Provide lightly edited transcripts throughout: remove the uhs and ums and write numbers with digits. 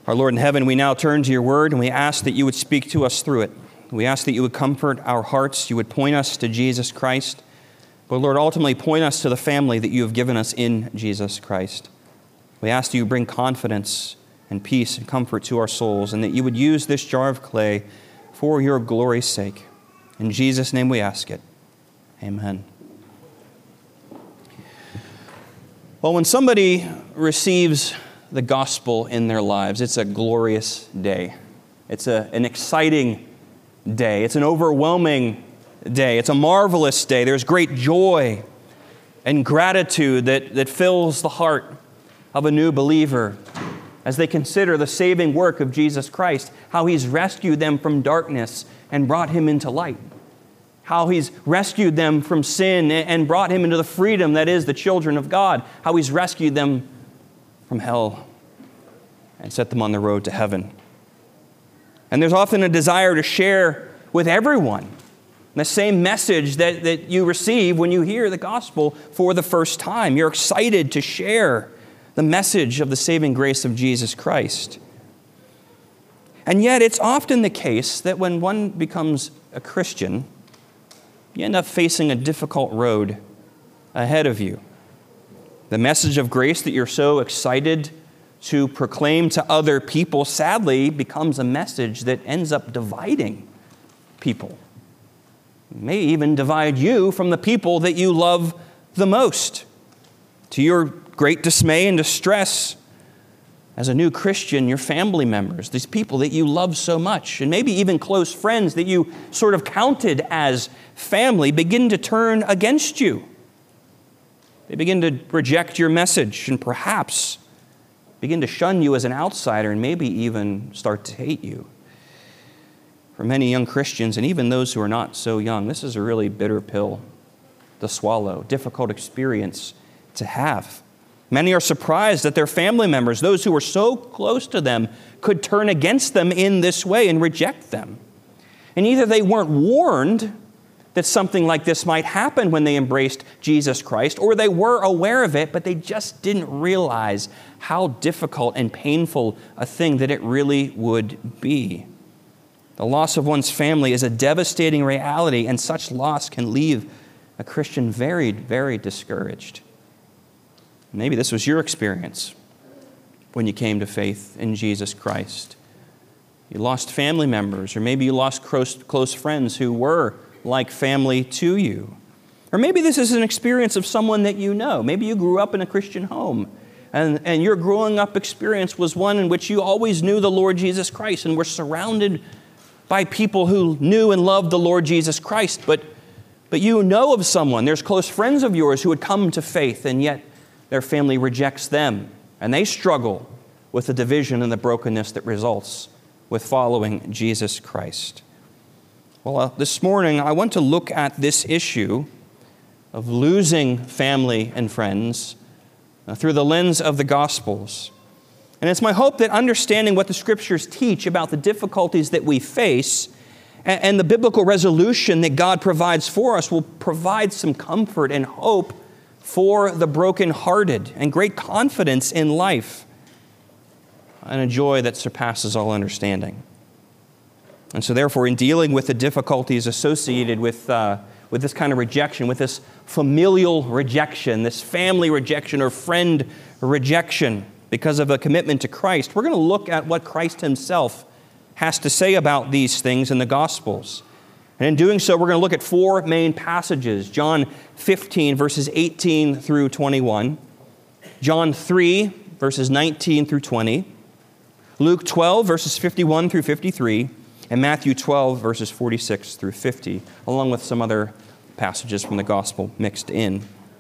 Our Lord in heaven, we now turn to your word and we ask that you would speak to us through it. We ask that you would comfort our hearts, you would point us to Jesus Christ, but Lord, ultimately point us to the family that you have given us in Jesus Christ. We ask that you bring confidence and peace and comfort to our souls, and that you would use this jar of clay for your glory's sake. In Jesus' name we ask it. Amen. Well, when somebody receives the gospel in their lives, it's a glorious day. It's an exciting day. It's an overwhelming day. It's a marvelous day. There's great joy and gratitude that fills the heart of a new believer as they consider the saving work of Jesus Christ, how He's rescued them from darkness and brought Him into light, how He's rescued them from sin and brought Him into the freedom that is the children of God, how He's rescued them from hell and set them on the road to heaven. And there's often a desire to share with everyone the same message that you receive when you hear the gospel for the first time. You're excited to share the message of the saving grace of Jesus Christ. And yet it's often the case that when one becomes a Christian, you end up facing a difficult road ahead of you. The message of grace that you're so excited to proclaim to other people, sadly, becomes a message that ends up dividing people. It may even divide you from the people that you love the most. To your great dismay and distress, as a new Christian, your family members, these people that you love so much, and maybe even close friends that you sort of counted as family, begin to turn against you. They begin to reject your message and perhaps begin to shun you as an outsider and maybe even start to hate you. For many young Christians, and even those who are not so young, this is a really bitter pill to swallow, difficult experience to have. Many are surprised that their family members, those who were so close to them, could turn against them in this way and reject them. And either they weren't warned that something like this might happen when they embraced Jesus Christ, or they were aware of it, but they just didn't realize how difficult and painful a thing that it really would be. The loss of one's family is a devastating reality, and such loss can leave a Christian very, very discouraged. Maybe this was your experience when you came to faith in Jesus Christ. You lost family members, or maybe you lost close friends who were like family to you. Or maybe this is an experience of someone that you know. Maybe you grew up in a Christian home, and your growing up experience was one in which you always knew the Lord Jesus Christ and were surrounded by people who knew and loved the Lord Jesus Christ. But you know of someone, there's close friends of yours who had come to faith, and yet their family rejects them, and they struggle with the division and the brokenness that results with following Jesus Christ. Well, this morning I want to look at this issue of losing family and friends through the lens of the Gospels. And it's my hope that understanding what the Scriptures teach about the difficulties that we face and the biblical resolution that God provides for us will provide some comfort and hope for the brokenhearted and great confidence in life and a joy that surpasses all understanding. And so therefore, in dealing with the difficulties associated with this kind of rejection, with this familial rejection, this family rejection or friend rejection because of a commitment to Christ, we're going to look at what Christ Himself has to say about these things in the Gospels. And in doing so, we're going to look at four main passages: John 15, verses 18 through 21, John 3, verses 19 through 20, Luke 12, verses 51 through 53, and Matthew 12, verses 46 through 50, along with some other passages from the Gospel mixed in.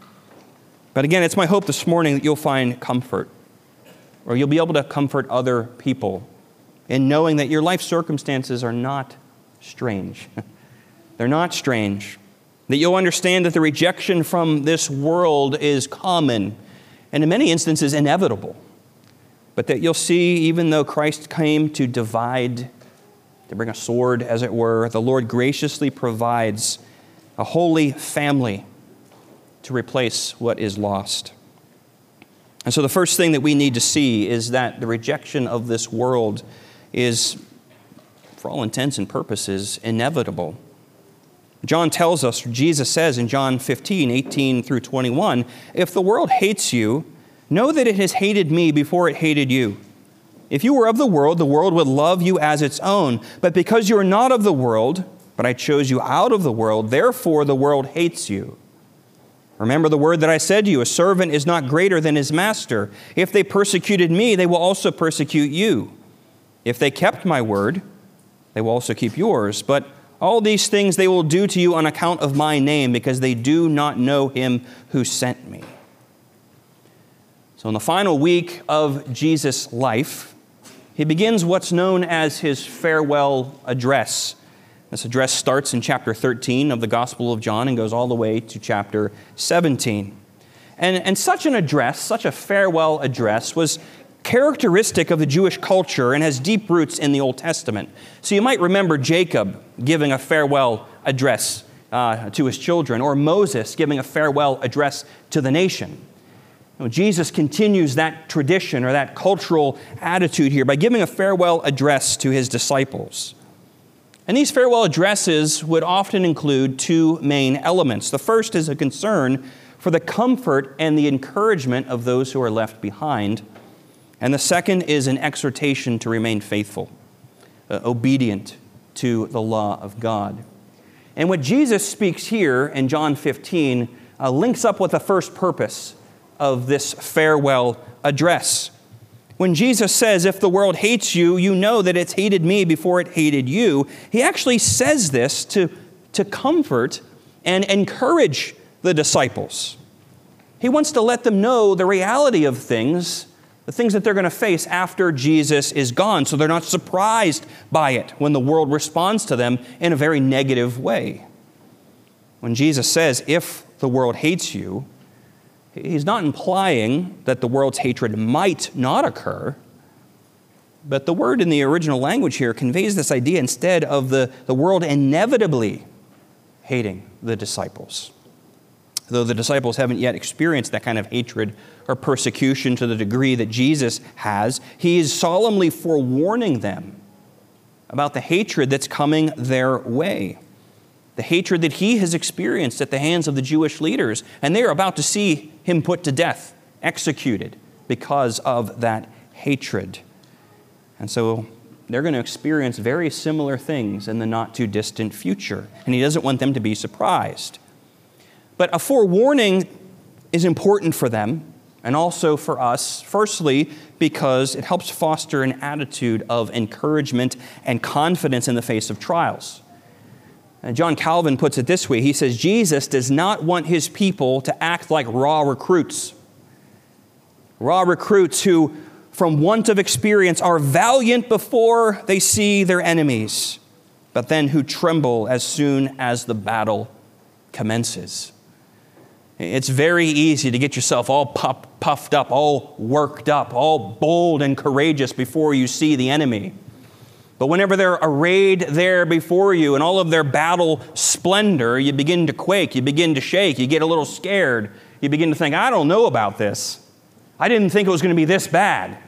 But again, it's my hope this morning that you'll find comfort, or you'll be able to comfort other people in knowing that your life circumstances are not strange. They're not strange. That you'll understand that the rejection from this world is common and in many instances inevitable. But that you'll see, even though Christ came to divide, to bring a sword, as it were, the Lord graciously provides a holy family to replace what is lost. And so the first thing that we need to see is that the rejection of this world is, for all intents and purposes, inevitable. John tells us, Jesus says in John 15, 18 through 21, "If the world hates you, know that it has hated me before it hated you. If you were of the world would love you as its own. But because you are not of the world, but I chose you out of the world, therefore the world hates you. Remember the word that I said to you, a servant is not greater than his master. If they persecuted me, they will also persecute you. If they kept my word, they will also keep yours. But all these things they will do to you on account of my name, because they do not know him who sent me." So in the final week of Jesus' life, he begins what's known as his farewell address. This address starts in chapter 13 of the Gospel of John and goes all the way to chapter 17. And such an address, such a farewell address, was characteristic of the Jewish culture and has deep roots in the Old Testament. So you might remember Jacob giving a farewell address to his children, or Moses giving a farewell address to the nation. Jesus continues that tradition or that cultural attitude here by giving a farewell address to his disciples. And these farewell addresses would often include two main elements. The first is a concern for the comfort and the encouragement of those who are left behind. And the second is an exhortation to remain faithful, obedient to the law of God. And what Jesus speaks here in John 15 links up with the first purpose of this farewell address. When Jesus says, "If the world hates you, you know that it's hated me before it hated you," he actually says this to comfort and encourage the disciples. He wants to let them know the reality of things, the things that they're going to face after Jesus is gone, so they're not surprised by it when the world responds to them in a very negative way. When Jesus says, "If the world hates you," he's not implying that the world's hatred might not occur, but the word in the original language here conveys this idea instead of the world inevitably hating the disciples. Though the disciples haven't yet experienced that kind of hatred or persecution to the degree that Jesus has, he is solemnly forewarning them about the hatred that's coming their way. The hatred that he has experienced at the hands of the Jewish leaders, and they are about to see him put to death, executed, because of that hatred. And so they're going to experience very similar things in the not-too-distant future, and he doesn't want them to be surprised. But a forewarning is important for them, and also for us, firstly, because it helps foster an attitude of encouragement and confidence in the face of trials. John Calvin puts it this way. He says, Jesus does not want his people to act like raw recruits. Raw recruits who, from want of experience, are valiant before they see their enemies, but then who tremble as soon as the battle commences. It's very easy to get yourself all puffed up, all worked up, all bold and courageous before you see the enemy. But whenever they're arrayed there before you in all of their battle splendor, you begin to quake, you begin to shake, you get a little scared. You begin to think, I don't know about this. I didn't think it was going to be this bad.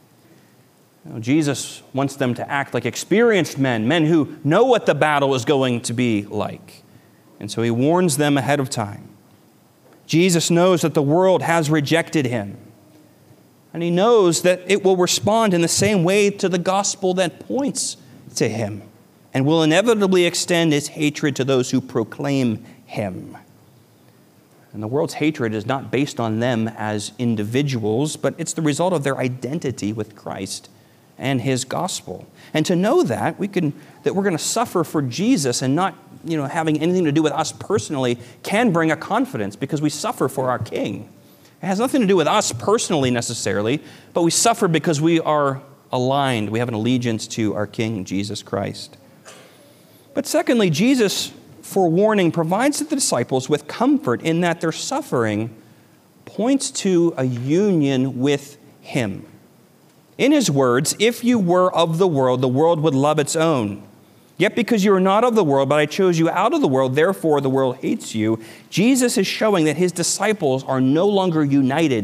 Jesus wants them to act like experienced men who know what the battle is going to be like. And so he warns them ahead of time. Jesus knows that the world has rejected him. And he knows that it will respond in the same way to the gospel that points to him and will inevitably extend its hatred to those who proclaim him. And the world's hatred is not based on them as individuals, but it's the result of their identity with Christ and his gospel. And to know that, we're going to suffer for Jesus and not having anything to do with us personally can bring a confidence because we suffer for our King. It has nothing to do with us personally necessarily, but we suffer because we are aligned. We have an allegiance to our King, Jesus Christ. But secondly, Jesus' forewarning provides the disciples with comfort in that their suffering points to a union with him. In his words, if you were of the world would love its own. Yet because you are not of the world, but I chose you out of the world, therefore the world hates you. Jesus is showing that his disciples are no longer united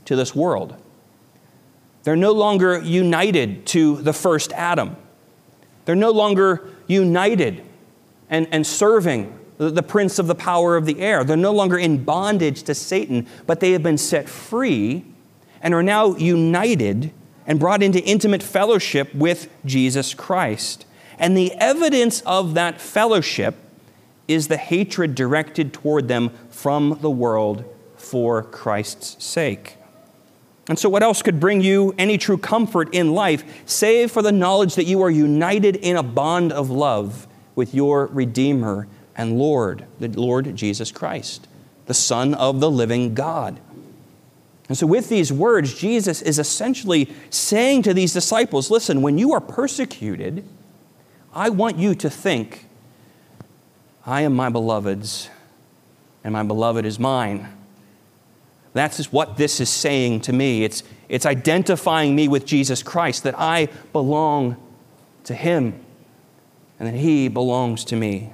to this world. They're no longer united to the first Adam. They're no longer united and serving the prince of the power of the air. They're no longer in bondage to Satan, but they have been set free and are now united and brought into intimate fellowship with Jesus Christ. And the evidence of that fellowship is the hatred directed toward them from the world for Christ's sake. And so what else could bring you any true comfort in life, save for the knowledge that you are united in a bond of love with your Redeemer and Lord, the Lord Jesus Christ, the Son of the living God. And so with these words, Jesus is essentially saying to these disciples, listen, when you are persecuted, I want you to think, I am my beloved's, and my beloved is mine. That's what this is saying to me. It's identifying me with Jesus Christ, that I belong to Him, and that He belongs to me.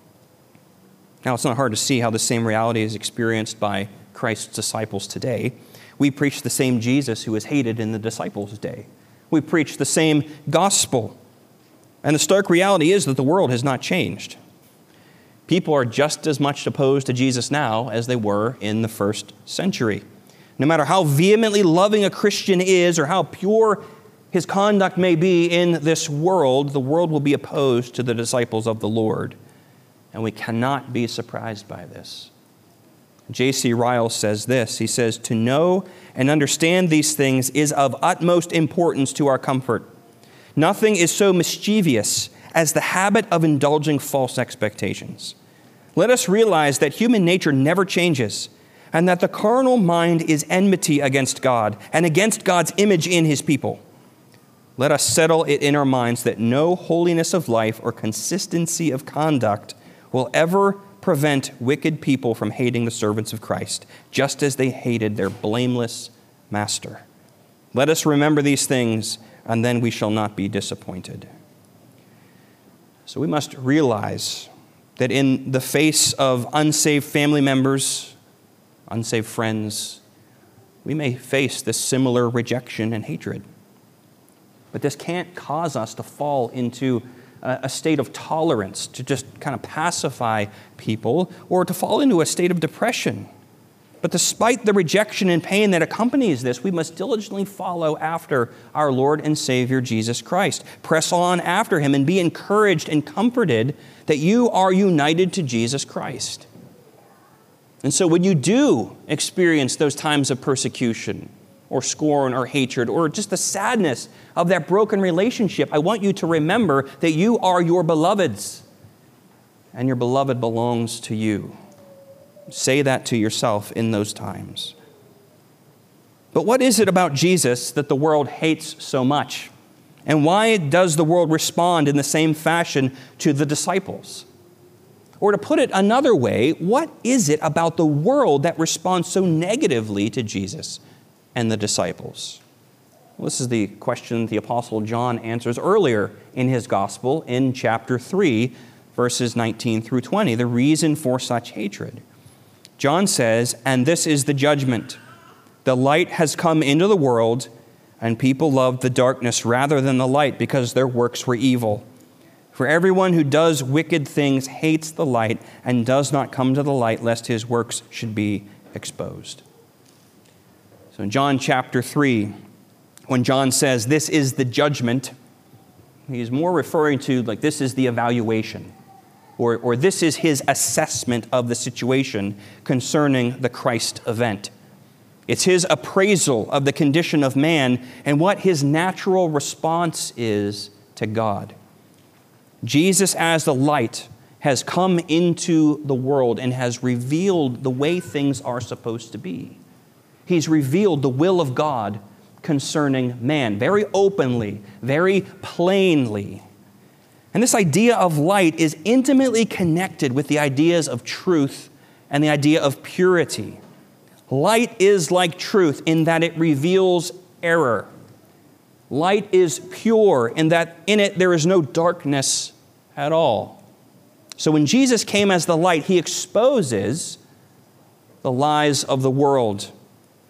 Now, it's not hard to see how the same reality is experienced by Christ's disciples today. We preach the same Jesus who was hated in the disciples' day. We preach the same gospel. And the stark reality is that the world has not changed. People are just as much opposed to Jesus now as they were in the first century. No matter how vehemently loving a Christian is or how pure his conduct may be in this world, the world will be opposed to the disciples of the Lord. And we cannot be surprised by this. J.C. Ryle says this. He says, to know and understand these things is of utmost importance to our comfort. Nothing is so mischievous as the habit of indulging false expectations. Let us realize that human nature never changes, and that the carnal mind is enmity against God and against God's image in His people. Let us settle it in our minds that no holiness of life or consistency of conduct will ever prevent wicked people from hating the servants of Christ, just as they hated their blameless master. Let us remember these things, and then we shall not be disappointed. So we must realize that in the face of unsaved family members, unsaved friends, we may face this similar rejection and hatred. But this can't cause us to fall into a state of tolerance, to just kind of pacify people, or to fall into a state of depression. But despite the rejection and pain that accompanies this, we must diligently follow after our Lord and Savior, Jesus Christ. Press on after Him and be encouraged and comforted that you are united to Jesus Christ. And so when you do experience those times of persecution or scorn or hatred or just the sadness of that broken relationship, I want you to remember that you are your beloved's and your beloved belongs to you. Say that to yourself in those times. But what is it about Jesus that the world hates so much? And why does the world respond in the same fashion to the disciples? Or to put it another way, what is it about the world that responds so negatively to Jesus and the disciples? Well, this is the question the Apostle John answers earlier in his gospel in chapter 3, verses 19 through 20, the reason for such hatred. John says, "And this is the judgment. The light has come into the world, and people loved the darkness rather than the light because their works were evil. For everyone who does wicked things hates the light and does not come to the light lest his works should be exposed." So in John chapter 3, when John says this is the judgment, he's more referring to like this is the evaluation, or this is his assessment of the situation concerning the Christ event. It's his appraisal of the condition of man and what his natural response is to God. Jesus as the light has come into the world and has revealed the way things are supposed to be. He's revealed the will of God concerning man very openly, very plainly. And this idea of light is intimately connected with the ideas of truth and the idea of purity. Light is like truth in that it reveals error. Light is pure in that in it there is no darkness at all. So when Jesus came as the light, he exposes the lies of the world.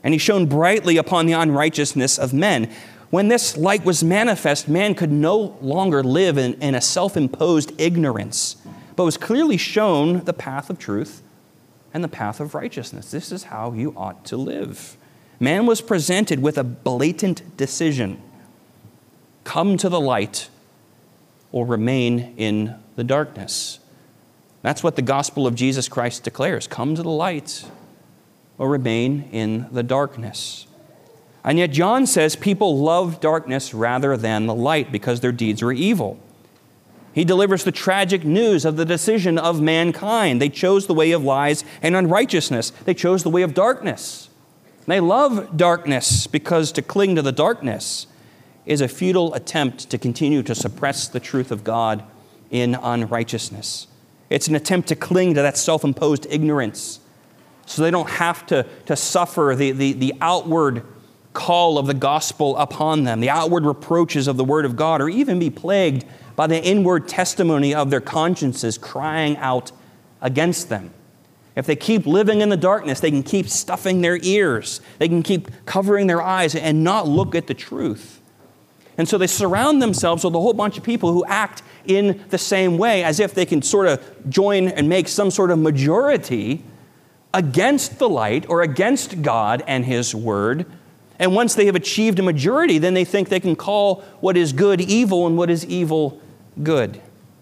and he shone brightly upon the unrighteousness of men. When this light was manifest, man could no longer live in a self-imposed ignorance, but was clearly shown the path of truth and the path of righteousness. This is how you ought to live. Man was presented with a blatant decision. Come to the light or remain in the darkness. That's what the gospel of Jesus Christ declares. Come to the light or remain in the darkness. And yet John says people love darkness rather than the light because their deeds were evil. He delivers the tragic news of the decision of mankind. They chose the way of lies and unrighteousness. They chose the way of darkness. They love darkness because to cling to the darkness is a futile attempt to continue to suppress the truth of God in unrighteousness. It's an attempt to cling to that self-imposed ignorance so they don't have to suffer the outward call of the gospel upon them, the outward reproaches of the word of God, or even be plagued by the inward testimony of their consciences crying out against them. If they keep living in the darkness, they can keep stuffing their ears. They can keep covering their eyes and not look at the truth. And so they surround themselves with a whole bunch of people who act in the same way, as if they can sort of join and make some sort of majority against the light or against God and His Word. And once they have achieved a majority, then they think they can call what is good evil and what is evil good.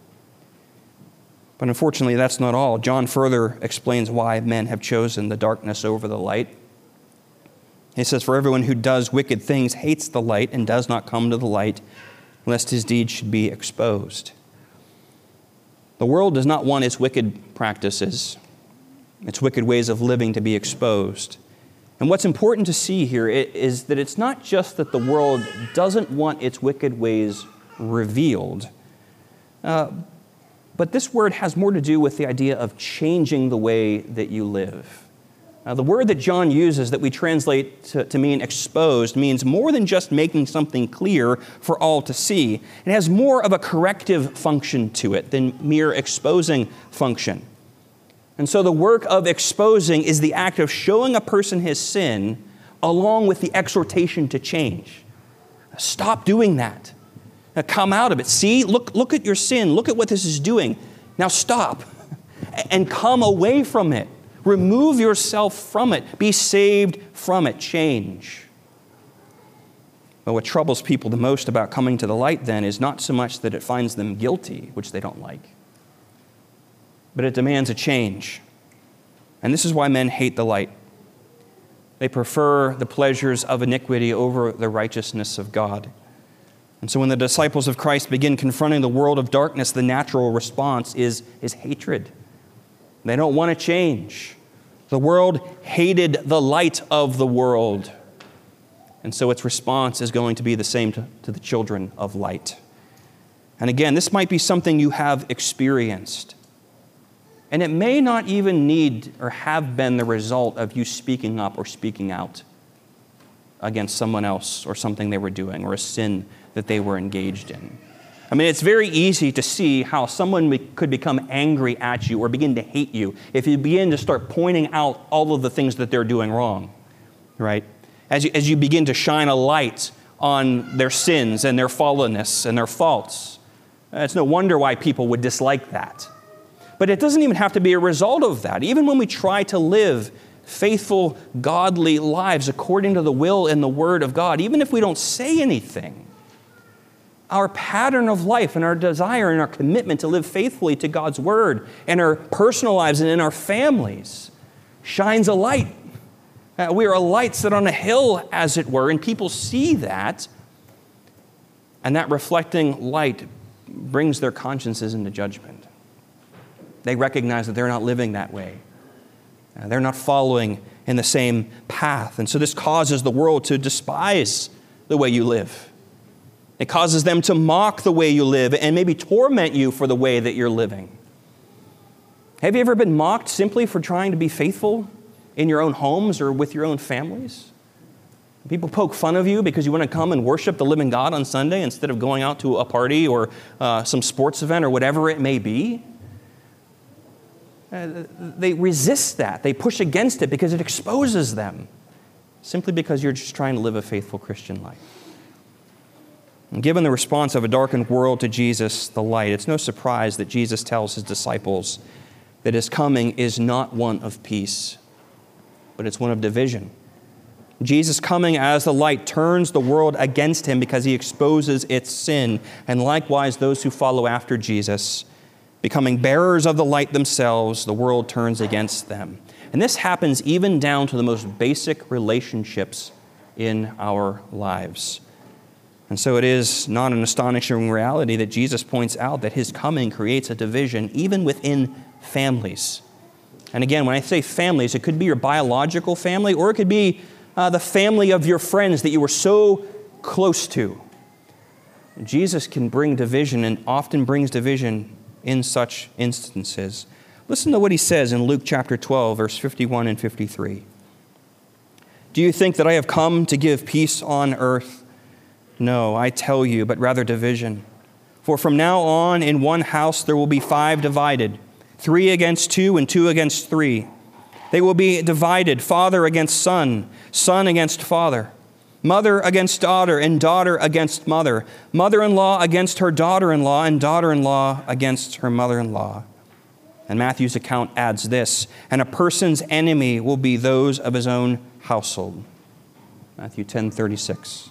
But unfortunately, that's not all. John further explains why men have chosen the darkness over the light. He says, "For everyone who does wicked things hates the light and does not come to the light, lest his deeds should be exposed." The world does not want its wicked practices, its wicked ways of living to be exposed. And what's important to see here is that it's not just that the world doesn't want its wicked ways revealed, but this word has more to do with the idea of changing the way that you live. Now, the word that John uses that we translate to mean exposed means more than just making something clear for all to see. It has more of a corrective function to it than mere exposing function. And so the work of exposing is the act of showing a person his sin along with the exhortation to change. Stop doing that. Now come out of it. See, look at your sin. Look at what this is doing. Now stop and come away from it. Remove yourself from it. Be saved from it. Change. But what troubles people the most about coming to the light then is not so much that it finds them guilty, which they don't like, but it demands a change. And this is why men hate the light. They prefer the pleasures of iniquity over the righteousness of God. And so when the disciples of Christ begin confronting the world of darkness, the natural response is hatred. They don't want to change. The world hated the light of the world. And so its response is going to be the same to the children of light. And again, this might be something you have experienced. And it may not even need or have been the result of you speaking up or speaking out against someone else or something they were doing or a sin that they were engaged in. I mean, it's very easy to see how someone could become angry at you or begin to hate you if you begin to start pointing out all of the things that they're doing wrong, right? As you begin to shine a light on their sins and their fallenness and their faults. It's no wonder why people would dislike that. But it doesn't even have to be a result of that. Even when we try to live faithful, godly lives according to the will and the Word of God, even if we don't say anything, our pattern of life and our desire and our commitment to live faithfully to God's Word in our personal lives and in our families shines a light. We are a light set on a hill, as it were, and people see that, and that reflecting light brings their consciences into judgment. They recognize that they're not living that way. They're not following in the same path. And so this causes the world to despise the way you live. It causes them to mock the way you live and maybe torment you for the way that you're living. Have you ever been mocked simply for trying to be faithful in your own homes or with your own families? People poke fun of you because you want to come and worship the living God on Sunday instead of going out to a party or some sports event or whatever it may be. They resist that. They push against it because it exposes them. simply because you're just trying to live a faithful Christian life. And given the response of a darkened world to Jesus, the light, it's no surprise that Jesus tells his disciples that his coming is not one of peace, but it's one of division. Jesus coming as the light turns the world against him because he exposes its sin, and likewise those who follow after Jesus, becoming bearers of the light themselves, the world turns against them. And this happens even down to the most basic relationships in our lives. And so it is not an astonishing reality that Jesus points out that his coming creates a division even within families. And again, when I say families, it could be your biological family, or it could be the family of your friends that you were so close to. Jesus can bring division, and often brings division in such instances. Listen to what he says in Luke chapter 12, verse 51 and 53. Do you think that I have come to give peace on earth? No, I tell you, but rather division. For from now on in one house there will be 5 divided, 3 against 2 and 2 against 3. They will be divided, father against son, son against father, mother against daughter, and daughter against mother, mother-in-law against her daughter-in-law, and daughter-in-law against her mother-in-law. And Matthew's account adds this, and a person's enemy will be those of his own household. Matthew 10:36.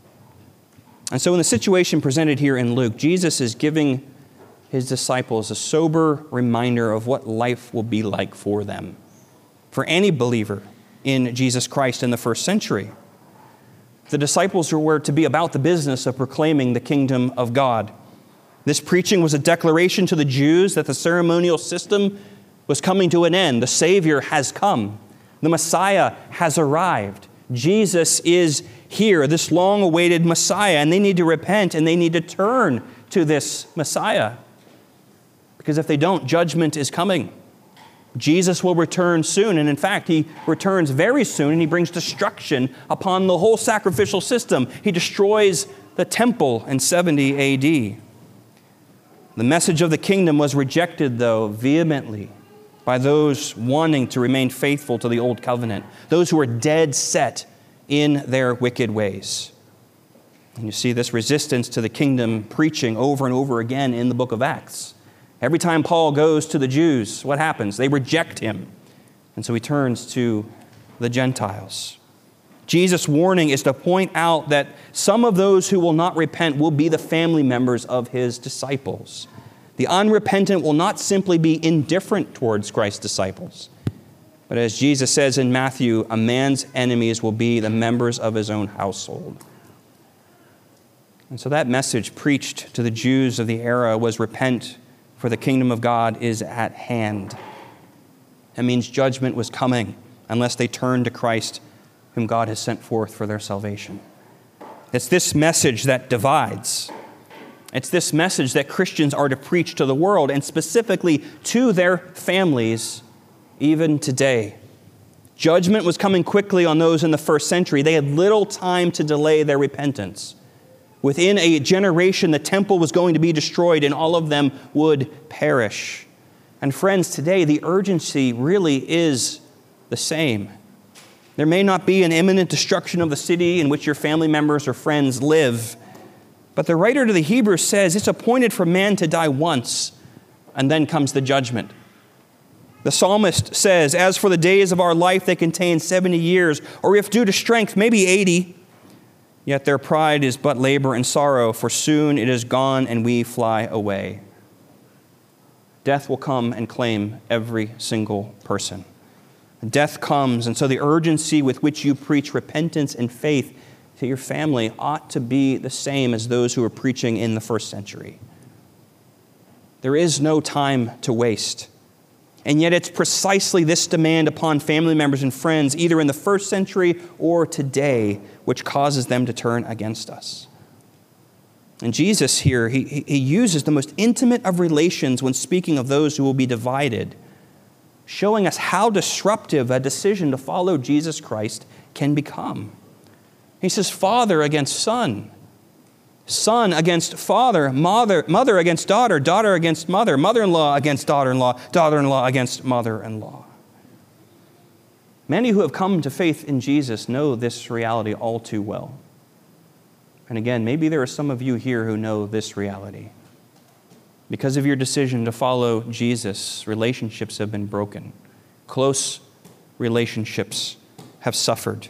And so in the situation presented here in Luke, Jesus is giving his disciples a sober reminder of what life will be like for them, for any believer in Jesus Christ in the first century. The disciples were to be about the business of proclaiming the kingdom of God. This preaching was a declaration to the Jews that the ceremonial system was coming to an end. The Savior has come. The Messiah has arrived. Jesus is here, this long-awaited Messiah, and they need to repent and they need to turn to this Messiah. Because if they don't, judgment is coming. Jesus will return soon, and in fact, he returns very soon, and he brings destruction upon the whole sacrificial system. He destroys the temple in 70 A.D. The message of the kingdom was rejected, though, vehemently by those wanting to remain faithful to the old covenant, those who were dead set in their wicked ways. And you see this resistance to the kingdom preaching over and over again in the book of Acts. Every time Paul goes to the Jews, what happens? They reject him. And so he turns to the Gentiles. Jesus' warning is to point out that some of those who will not repent will be the family members of his disciples. The unrepentant will not simply be indifferent towards Christ's disciples, but as Jesus says in Matthew, a man's enemies will be the members of his own household. And so that message preached to the Jews of the era was repent, for the kingdom of God is at hand. That means judgment was coming unless they turned to Christ, whom God has sent forth for their salvation. It's this message that divides. It's this message that Christians are to preach to the world, and specifically to their families, even today. Judgment was coming quickly on those in the first century. They had little time to delay their repentance. Within a generation, the temple was going to be destroyed, and all of them would perish. And friends, today the urgency really is the same. There may not be an imminent destruction of the city in which your family members or friends live, but the writer to the Hebrews says it's appointed for man to die once, and then comes the judgment. The psalmist says, as for the days of our life, they contain 70 years, or if due to strength, maybe 80. Yet their pride is but labor and sorrow, for soon it is gone and we fly away. Death will come and claim every single person. Death comes, and so the urgency with which you preach repentance and faith to your family ought to be the same as those who were preaching in the first century. There is no time to waste. And yet it's precisely this demand upon family members and friends, either in the first century or today, which causes them to turn against us. And Jesus here, he uses the most intimate of relations when speaking of those who will be divided, showing us how disruptive a decision to follow Jesus Christ can become. He says, father against son, son against father, mother against daughter, daughter against mother, mother-in-law against daughter-in-law, daughter-in-law against mother-in-law. Many who have come to faith in Jesus know this reality all too well. And again, maybe there are some of you here who know this reality. Because of your decision to follow Jesus, relationships have been broken. Close relationships have suffered.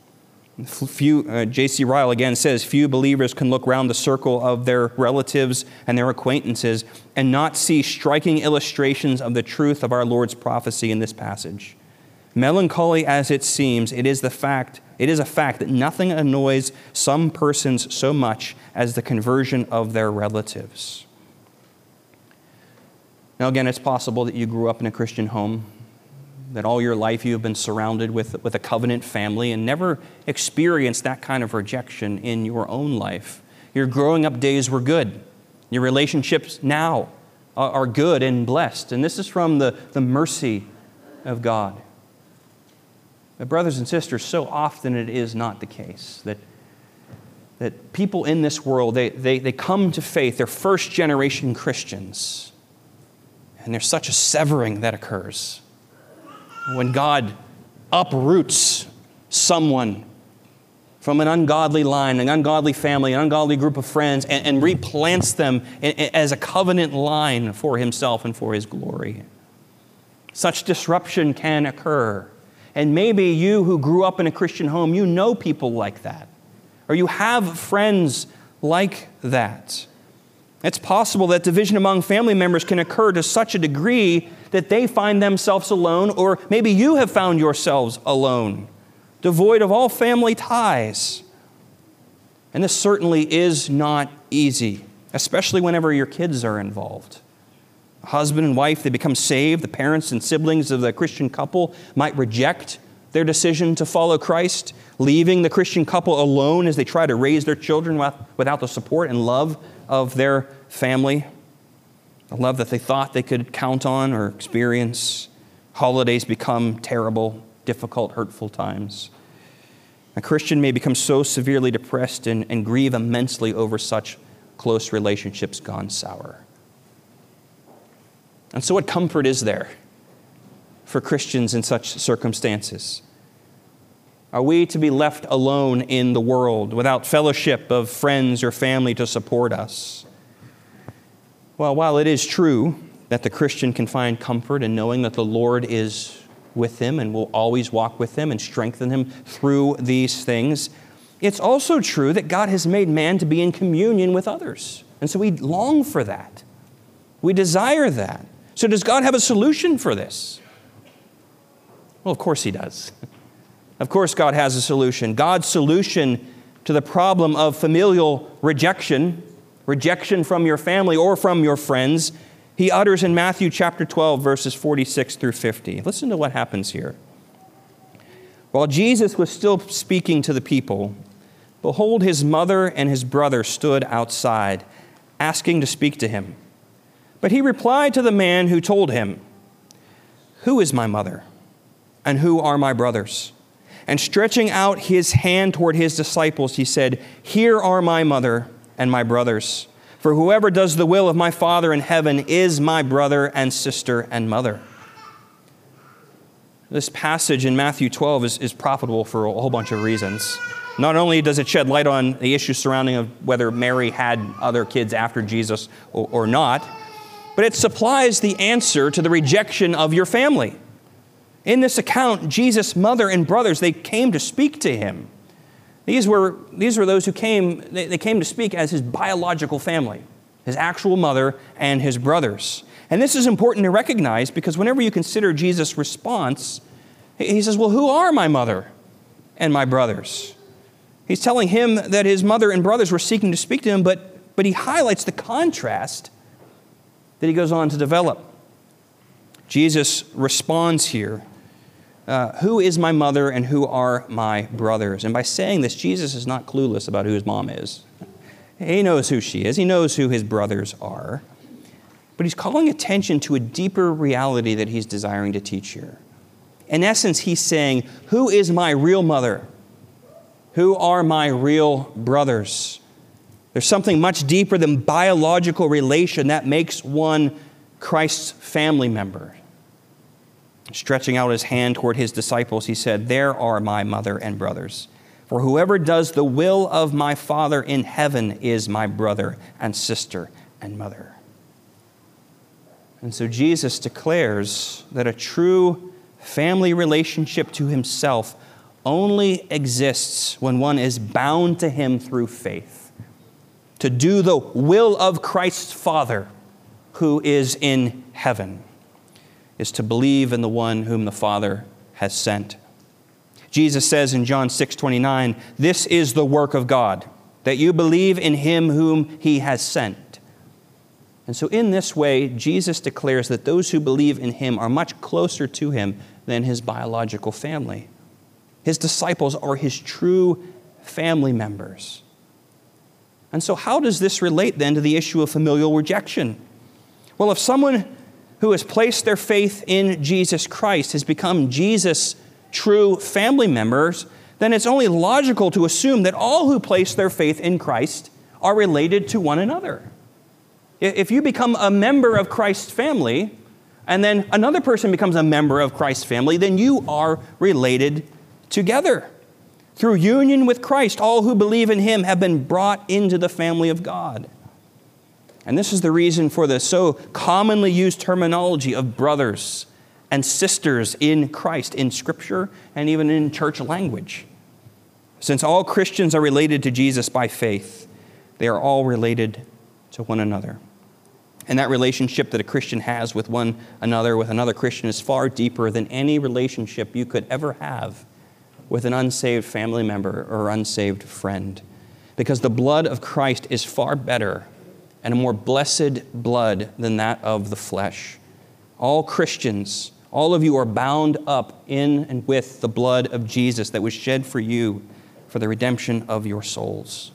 J.C. Ryle again says, few believers can look round the circle of their relatives and their acquaintances and not see striking illustrations of the truth of our Lord's prophecy in this passage. Melancholy as it seems, it is a fact that nothing annoys some persons so much as the conversion of their relatives. Now again, it's possible that you grew up in a Christian home, that all your life you have been surrounded with a covenant family and never experienced that kind of rejection in your own life. Your growing up days were good. Your relationships now are good and blessed. And this is from the mercy of God. But brothers and sisters, so often it is not the case that people in this world, they come to faith, they're first generation Christians, and there's such a severing that occurs. When God uproots someone from an ungodly line, an ungodly family, an ungodly group of friends, and replants them as a covenant line for himself and for his glory. Such disruption can occur. And maybe you who grew up in a Christian home, you know people like that. Or you have friends like that. It's possible that division among family members can occur to such a degree that they find themselves alone, or maybe you have found yourselves alone, devoid of all family ties. And this certainly is not easy, especially whenever your kids are involved. Husband and wife, they become saved. The parents and siblings of the Christian couple might reject their decision to follow Christ, leaving the Christian couple alone as they try to raise their children without the support and love of their family, a love that they thought they could count on or experience. Holidays become terrible, difficult, hurtful times. A Christian may become so severely depressed and grieve immensely over such close relationships gone sour. And so what comfort is there for Christians in such circumstances? Are we to be left alone in the world without fellowship of friends or family to support us? Well, while it is true that the Christian can find comfort in knowing that the Lord is with him and will always walk with him and strengthen him through these things, it's also true that God has made man to be in communion with others. And so we long for that. We desire that. So does God have a solution for this? Well, of course he does. Of course God has a solution. God's solution to the problem of familial rejection from your family or from your friends, he utters in Matthew chapter 12, verses 46 through 50. Listen to what happens here. While Jesus was still speaking to the people, behold, his mother and his brother stood outside, asking to speak to him. But he replied to the man who told him, "Who is my mother, and who are my brothers?" And stretching out his hand toward his disciples, he said, "Here are my mother and my brothers. For whoever does the will of my Father in heaven is my brother and sister and mother." This passage in Matthew 12 is profitable for a whole bunch of reasons. Not only does it shed light on the issue surrounding of whether Mary had other kids after Jesus or not, but it supplies the answer to the rejection of your family. In this account, Jesus' mother and brothers, they came to speak to him. These were those who came, they came to speak as his biological family, his actual mother and his brothers. And this is important to recognize because whenever you consider Jesus' response, he says, well, who are my mother and my brothers? He's telling him that his mother and brothers were seeking to speak to him, but he highlights the contrast that he goes on to develop. Jesus responds here, who is my mother and who are my brothers? And by saying this, Jesus is not clueless about who his mom is. He knows who she is. He knows who his brothers are. But he's calling attention to a deeper reality that he's desiring to teach here. In essence, he's saying, who is my real mother? Who are my real brothers? There's something much deeper than biological relation that makes one Christ's family member. Stretching out his hand toward his disciples, he said, "There are my mother and brothers. For whoever does the will of my Father in heaven is my brother and sister and mother." And so Jesus declares that a true family relationship to himself only exists when one is bound to him through faith. To do the will of Christ's Father who is in heaven is to believe in the one whom the Father has sent. Jesus says in John 6:29, "This is the work of God, that you believe in him whom he has sent." And so in this way, Jesus declares that those who believe in him are much closer to him than his biological family. His disciples are his true family members. And so how does this relate then to the issue of familial rejection? Well, if someone who has placed their faith in Jesus Christ has become Jesus' true family members, then it's only logical to assume that all who place their faith in Christ are related to one another. If you become a member of Christ's family, and then another person becomes a member of Christ's family, then you are related together. Through union with Christ, all who believe in him have been brought into the family of God. And this is the reason for the so commonly used terminology of brothers and sisters in Christ in Scripture and even in church language. Since all Christians are related to Jesus by faith, they are all related to one another. And that relationship that a Christian has with one another, with another Christian, is far deeper than any relationship you could ever have with an unsaved family member or unsaved friend. Because the blood of Christ is far better and a more blessed blood than that of the flesh. All Christians, all of you are bound up in and with the blood of Jesus that was shed for you for the redemption of your souls.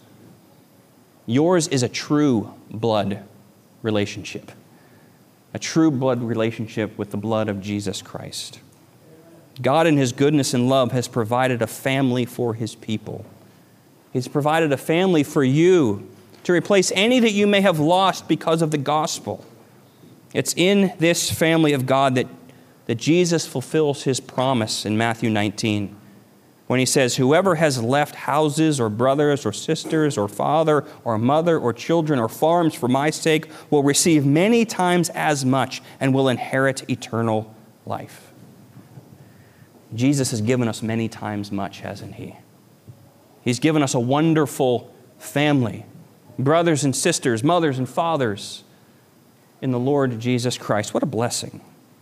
Yours is a true blood relationship, a true blood relationship with the blood of Jesus Christ. God in his goodness and love has provided a family for his people. He's provided a family for you to replace any that you may have lost because of the gospel. It's in this family of God that Jesus fulfills his promise in Matthew 19 when he says, "Whoever has left houses or brothers or sisters or father or mother or children or farms for my sake will receive many times as much and will inherit eternal life." Jesus has given us many times much, hasn't he? He's given us a wonderful family, brothers and sisters, mothers and fathers in the Lord Jesus Christ. What a blessing.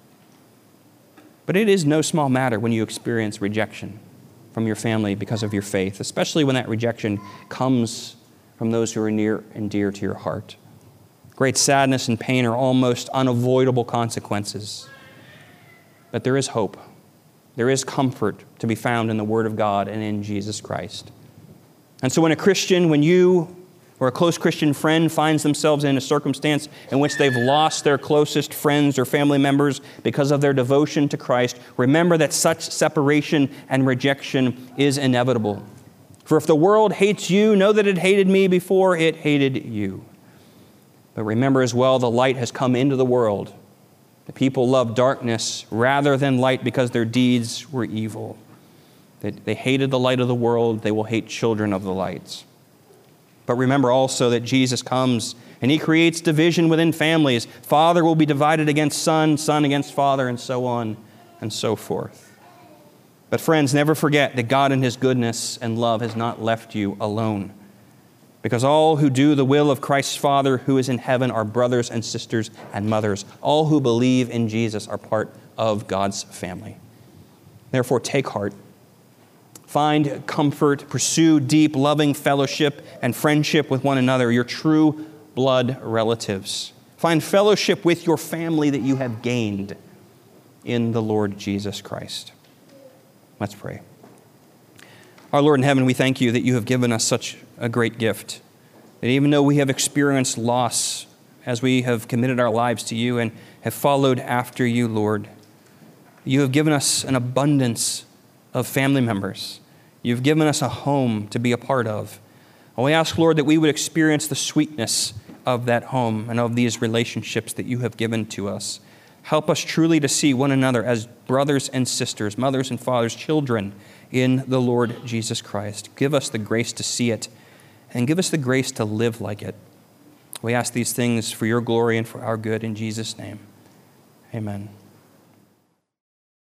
But it is no small matter when you experience rejection from your family because of your faith, especially when that rejection comes from those who are near and dear to your heart. Great sadness and pain are almost unavoidable consequences. But there is hope. There is comfort to be found in the Word of God and in Jesus Christ. And so when you or a close Christian friend finds themselves in a circumstance in which they've lost their closest friends or family members because of their devotion to Christ, remember that such separation and rejection is inevitable. For if the world hates you, know that it hated me before it hated you. But remember as well, the light has come into the world. The people love darkness rather than light because their deeds were evil. They hated the light of the world. They will hate children of the lights. But remember also that Jesus comes and he creates division within families. Father will be divided against son, son against father, and so on and so forth. But friends, never forget that God in his goodness and love has not left you alone. Because all who do the will of Christ's Father who is in heaven are brothers and sisters and mothers. All who believe in Jesus are part of God's family. Therefore, take heart. Find comfort, pursue deep, loving fellowship and friendship with one another, your true blood relatives. Find fellowship with your family that you have gained in the Lord Jesus Christ. Let's pray. Our Lord in heaven, we thank you that you have given us such a great gift, that even though we have experienced loss as we have committed our lives to you and have followed after you, Lord, you have given us an abundance of family members. You've given us a home to be a part of. And we ask, Lord, that we would experience the sweetness of that home and of these relationships that you have given to us. Help us truly to see one another as brothers and sisters, mothers and fathers, children in the Lord Jesus Christ. Give us the grace to see it, and give us the grace to live like it. We ask these things for your glory and for our good in Jesus' name. Amen.